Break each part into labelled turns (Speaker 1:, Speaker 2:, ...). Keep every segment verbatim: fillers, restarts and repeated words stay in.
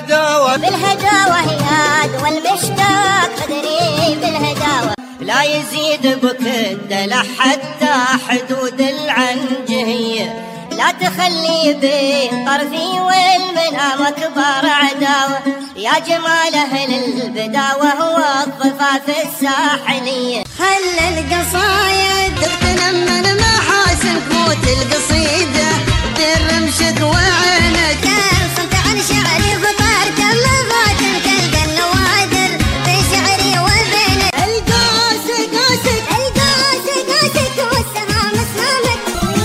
Speaker 1: الهداوة
Speaker 2: بالهداوة هياد والمشتاق قدري بالهداوة
Speaker 1: لا يزيد بك الدلع حتى حدود العنجهية
Speaker 2: لا تخلي بين طرفي والمنام أكبر عداوة يا جمال أهل البداوة والضفاف الساحلية
Speaker 3: خل القصايد تنمى محاسن تموت القصيدة ترمشك وعينك
Speaker 2: صرت عن شعري فطار كل غادر تلقى النوادر في شعري وبينك
Speaker 3: القاسك قاسك
Speaker 2: القاسك قاسك والسهام سهامك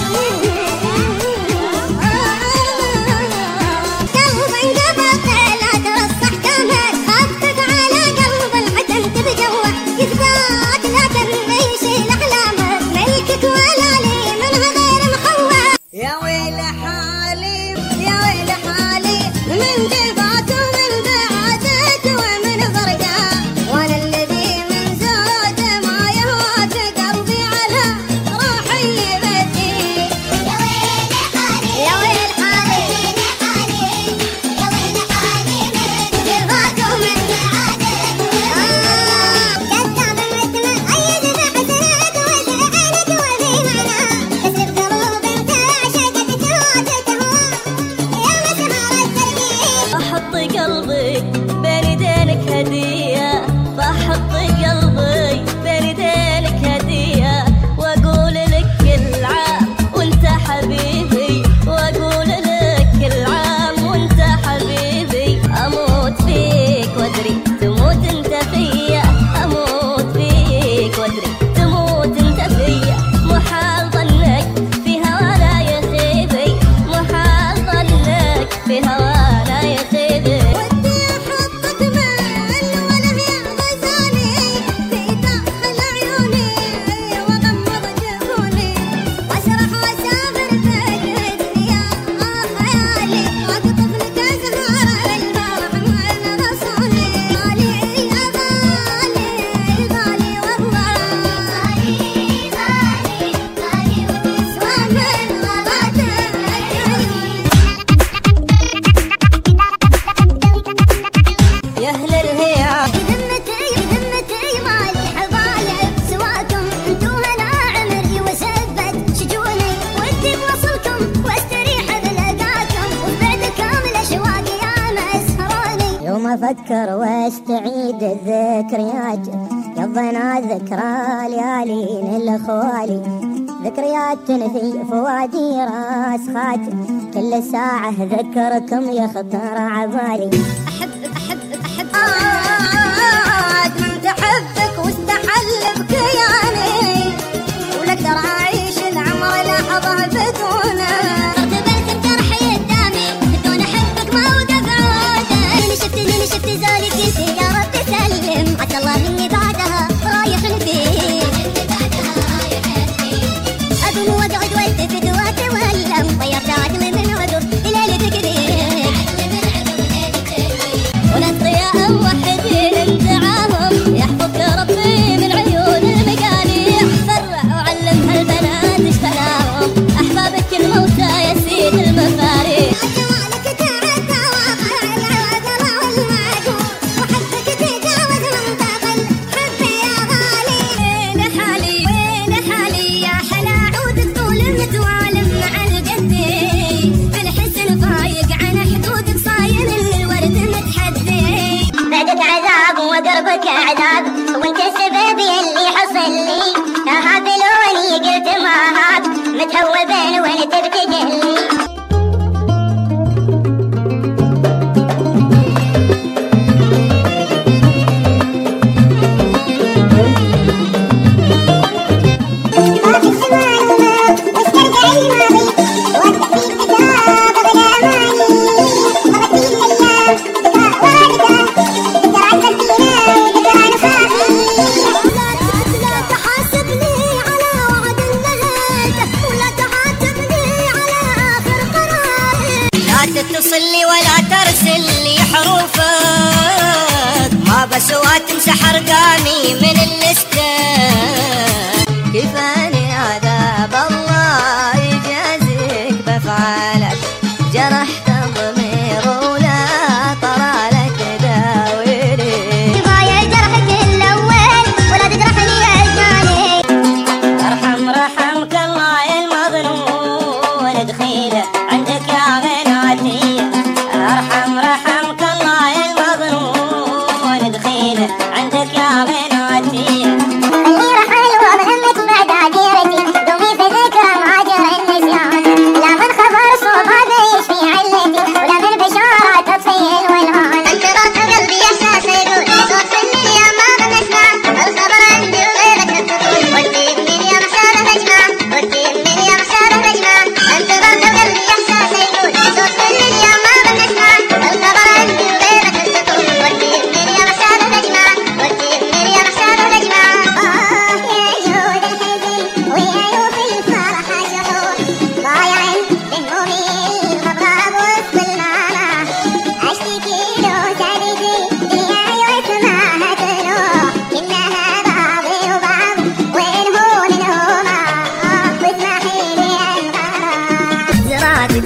Speaker 2: قلب انقبض لا توصح كامك خطك على قلب العدم تبجوه يثبات لا تنيش الاحلامك ملكك ولا لي منها غير مخوف
Speaker 3: يا ويل حالي يا ويل حالي من جبعت ومن بعدت ومن فرقة وانا الذي من زاد ما يهوت قلبي على روحي يبدي
Speaker 2: يا ويل حالي يا ويل حالي يا ويل حالي من جبعت ومن بعدت كذاب المثل أيد بحسنات وزعلت وفي معنى كسر قلوب انت عشقت جهودك يا مسهر التربية
Speaker 3: احط قلبي بين يدينك هدية فاحط قلبي بين يدينك هدية واقول لك كل عام وانت حبيبي واقول لك كل عام وانت حبيبي اموت فيك وادري تموت انت فيا اموت فيك وادري تموت انت فيا محال ظنك في هوانا يا خيبي محال ظنك في هوانا يا خيبي ودي احطك من ولم يغزاني في داخل عيوني واغمض جفوني واشرح واسافر بك الدنيا خيالي واقطف لك ازهار الفرح من رسولي غالي يا غالي غالي والله غالي غالي غالي وتسوى من غلاتك يا اهل الهيام
Speaker 2: ذمتي ذمتي مالي حبايب سواكم انتو هنا عمري وسبت شجوني ودي بوصلكم واستريح بلقاكم وبعدكم الاشواق يا مسهروني يوم افكر واستعيد الذكريات قضينا ذكرى ليالين الاخوالي ذكريات في فوادي راس خاتم كل ساعة ذكركم يخطر عبالي أحب أحب أحب
Speaker 3: عاد من تحبك واستحل بكياني ولا اقدر اعيش العمر لحظه بدونه
Speaker 2: صرت بالكم جرحي قدامي بدون أحبك ما وقف عودة اللي شفت اللي شفت زولي في سيارة تسلم عسى الله مني بعدها رايح فيه أقوم وأقعد والتفت وأتولم طيرت عقلي من عذر إلى لذكري
Speaker 3: والأتقياء موحدين دعاهم يحفظك ربي من عيون المقاليع فرع وعلم هالبنات ايش بلاهم أحبابك الموتى يا سيد المفاريق
Speaker 2: جوالك تعدى واقع العقل والمعقول وحبك تجاوز منتقل حبي يا غالي
Speaker 3: وين حالي وين حالي يا حلا عودك طول متوالم مع الجدي بالحسن فايق عن حدودك صاين الورد متحدي
Speaker 2: بعدك عذاب وقربك عذاب وانت السبب يلي حصل لي هاب لوني قلت ما هاب متهوب وانت بتجلي
Speaker 3: لا تحاسبني على وعد نهيته ولا تعاتبني على آخر قراري
Speaker 1: لا تتصل لي ولا ترسل لي حروفك ما بسوى تمسح ارقامي من اللستة
Speaker 3: كفاني عذاب الله يجازيك بفعالك جرحت الضمير ولا طرى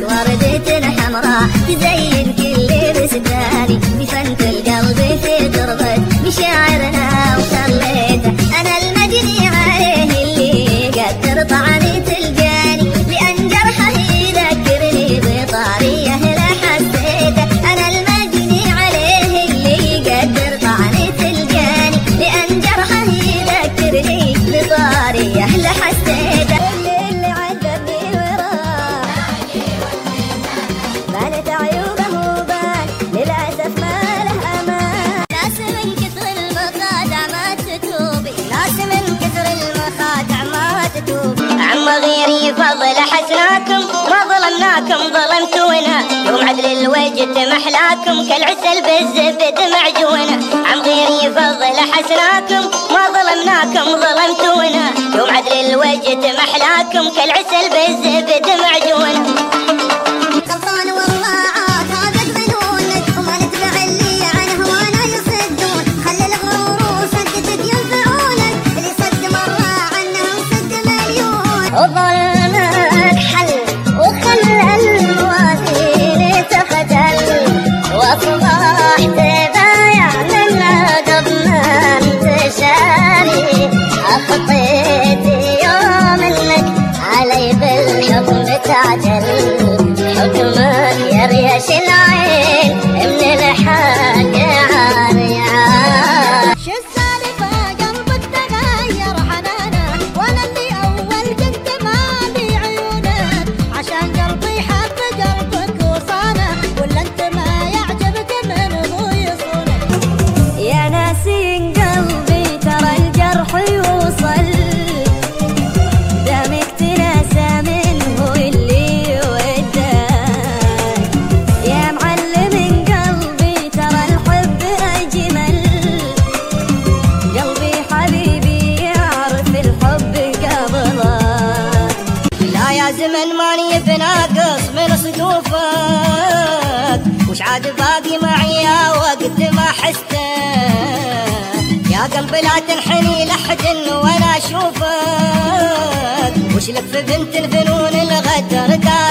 Speaker 2: وردة حمراء تزين كل بستاني دفنت القلب في تربة مشاعرنا وخليته أنا المجني عليه اللي قدر طعني تلقاني لأن جرحه يذكرني بطاريه لا حسيته أنا المجني عليه اللي قدر طعني تلقاني لأن جرحه يذكرني بطاريه لا حسيته اللي عذبني وراه بانت عيوبه وبان للأسف ما له أمان ناس من كثر المخادع ما تتوبي
Speaker 1: ناس من كثر المخادع ما تتوبي عم غيري فضل حسناكم ما ظلمناكم ظلمتونا يوم عدل الوجد محلاكم كالعسل بالزبد معجونا عم غيري فضل حسناكم ما ظلمناكم ظلمتونا يوم عدل الوجد محلاكم كالعسل بالزبد معجونا
Speaker 2: غلطان والله عاد هذا جنونك وما نتبع اللي عن هوانا يصدون خلي الغرور وصدقك ينفعونك اللي صد مرة عنهم صد مليون وظلمك حل وخلى الموازين تختل واصبحت بايع من عقب ما انتشاري اخطيت يوم انك علي بالحكم تعدل حكمك يا ريش العين من الحق عاريان
Speaker 3: شو السالفة قلبك تغير حنانه وانا اللي اول كنت مالي عيونك عشان قلبي حب قلبك وصانه ولا انت ما يعجبك من هو يصونك
Speaker 2: يا ناسين قلبي ترى الجرح يوصل دامك تناسى منه اللي وداك يا معلم قلبي ترى الحب أجمل قلبي حبيبي يعرف الحب قبلك
Speaker 1: لا يا زمن ماني بناقص من صدوفك وش عاد باقي معي يا وقت ما حستك يا قلبي لا تنحني لحد وانا اشوفك وش لك في بنت الفنون الغدر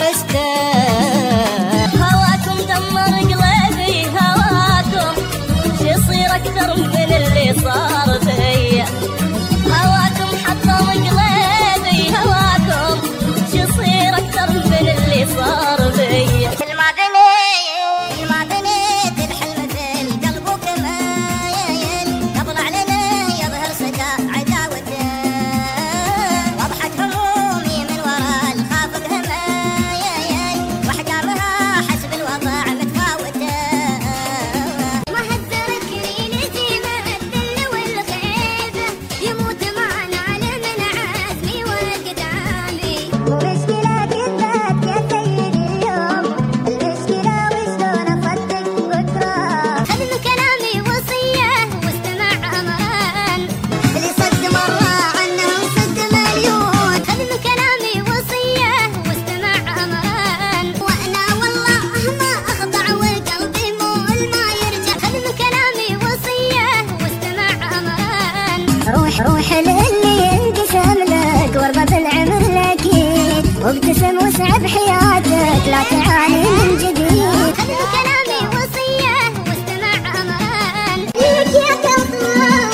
Speaker 1: دارستك
Speaker 2: هواكم دمر قلبي هواكم شو يصير أكثر من اللي صار فيا هواكم حطم قلبي هواكم شو يصير أكثر من اللي صار فيا
Speaker 1: ما بنيت ما بنيت الحلم في القلب وكمايل قبل علينا يظهر صدى عداوته وضحت همومي من وراء الخافق همايل واحجامها حسب الوضع متفاوته
Speaker 2: ما هزركني نسيمة الذل والخيبة يموت معنا على من عزمي وقدامي ومشكلة كذبت يا سيدي اليوم المشكلة وشلون أصدق وتراب خذ من كلامي وصية واستمع أمان
Speaker 1: اللي صد مرة عنهم صد مليون
Speaker 2: خذ من كلامي وصية واستمع أمان وأنا والله ما أخضع وقلبي مول ما يرجع خذ من كلامي وصية واستمع أمان روح روح للي ينقسم لك وربة العمر لك وابتسم واسعد حياتك لا تعاني من جديد خذ من كلامي وصية واستمع أمان ليك يا قلبي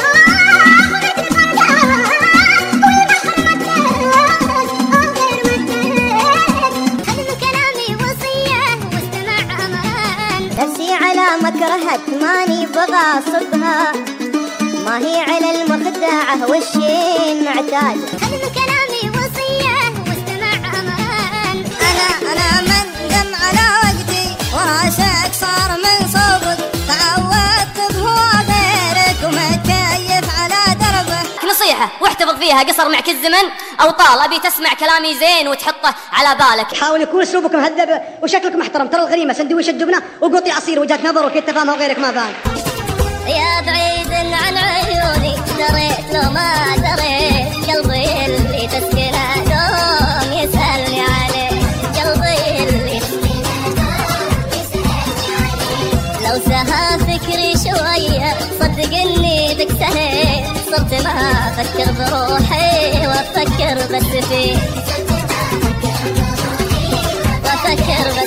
Speaker 1: نفسي على مكرهك ماني بغاصبها ما هي على المخدعة والشين معتاد
Speaker 2: خذ من كلامي وصية واستمع أمان
Speaker 1: أنا أنا من دم على وقتي وراسك صار من صوبك تعودت بهو غيرك ومتكيف على دربه
Speaker 4: نصيحة واحتفظ فيها قصر معك الزمن أو طال أبي تسمع كلامي زين وتحطه على بالك
Speaker 5: حاول يكون اسلوبك مهذب وشكلك محترم ترى الغريمه سندويش الجبنه وقطي عصير وجهه نظر وكيف تفهمها وغيرك ما فاهم
Speaker 2: يا بعيد عن عيوني دريت لو ما دريت قلبي اللي تسكنه دوم يسألني عليه قلبي اللي لو سها فكري شوية صدقني ذك سنة صرت ما أفكر بروحي وأفكر بس فيه وأفكر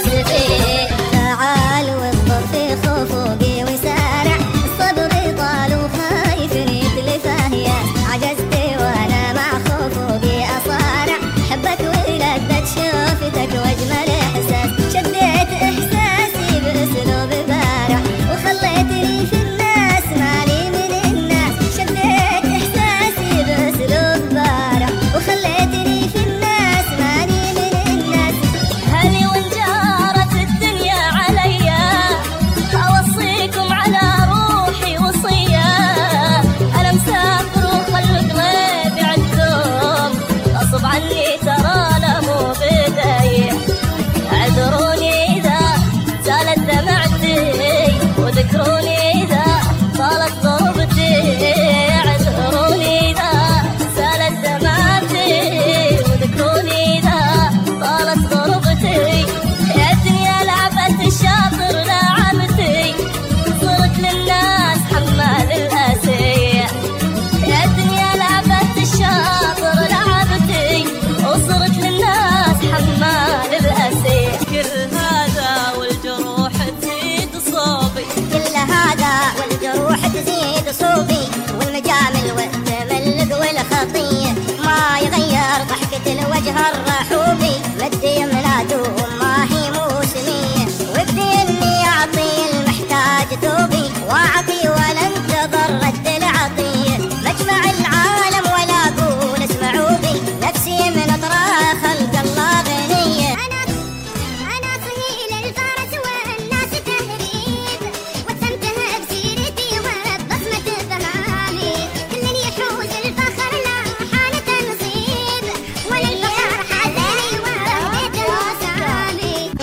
Speaker 1: وجه الرحوبي مدي ميلادهم ما هي موسمية ودي اني اعطي المحتاج ثوبي واعطي ولا انتظر رد العطية مجمع العالم ولا اقول اسمعوا بي نفسي من اطراف خلق الله غنية.
Speaker 2: أنا أنا صهيل الفرس والناس تهريب واتسمتها بسيرتي وبصمة ذهابي كل يحوز الفخر لا حالة نصيب ولا الفخر حزني وردت وسعابي.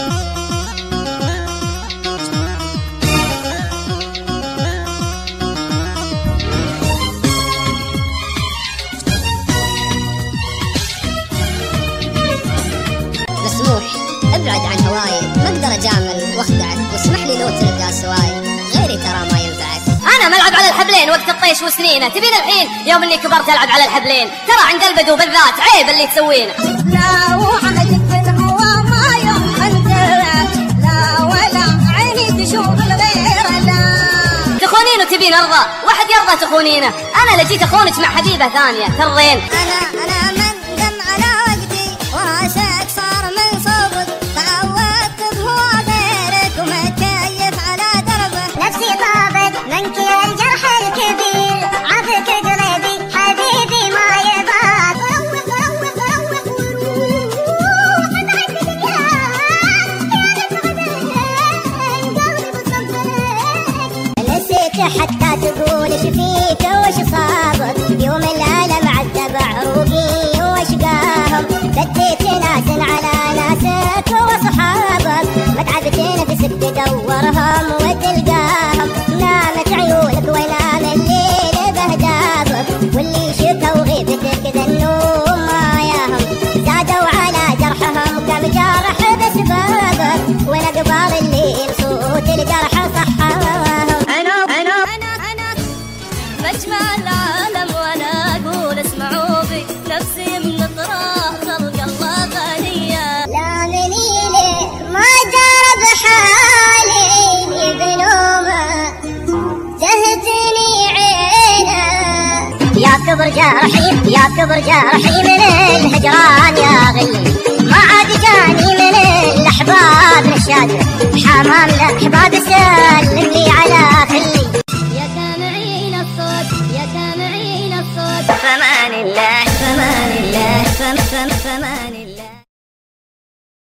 Speaker 3: مسموح ابعد عن هواي ما اقدر اجامل واخدعك واسمح لي لو تلقى سواي غيري ترى ما ينفعك.
Speaker 4: انا ملعب على الحبلين وقت الطيش وسنينه تبين الحين يوم اني كبرت العب على الحبلين ترى عند البدو بالذات عيب اللي تسوينه.
Speaker 3: لا وعدك في الهوى ما يوم انتبه لا ولا عيني تشوف الغير لا
Speaker 4: تخونين وتبين ارضى واحد يرضى تخونينه انا اللي جيت اخونك مع حبيبه ثانيه ترضين.
Speaker 3: انا انا من دم على وقتي وراسك صار من صوبك تعودت بهوى غيرك ومتكيف على دربك
Speaker 2: نفسي طابت منك يا الجرح الكبير عافك قلبي حبيبي ما يبات روق روق روق وروح ابعد قلبي بصبرك
Speaker 1: نسيت حتى تقول ايش فيك وش صابك يوم العالم عذب عروقي واشقاهم بديت ناس على ناسك واصحابك ما تعبت نفسك تدورهم وتلقاهم نامت عيونك ونام الليل بهدابك واللي شكوا غيبتك ذا النوم ما ياهم زادوا على جرحهم كم جرح بسبابك والاقبال الليل صوت الجرح صحاهم.
Speaker 4: مجمع العالم وانا اقول اسمعوا بي نفسي من اطراف خلق الله غنية.
Speaker 2: لا منيلي ما جرب حالي بنومه تهتني عينه
Speaker 1: يا كبر جرحي يا كبر جرحي من الهجران يا غلي ما عاد جاني من الاحباب نشاد حمام الاحباب سلم لي على خلي.
Speaker 4: يا سامعين الصوت يا سامعين الصوت
Speaker 1: فمان الله فمان الله فم فم فمان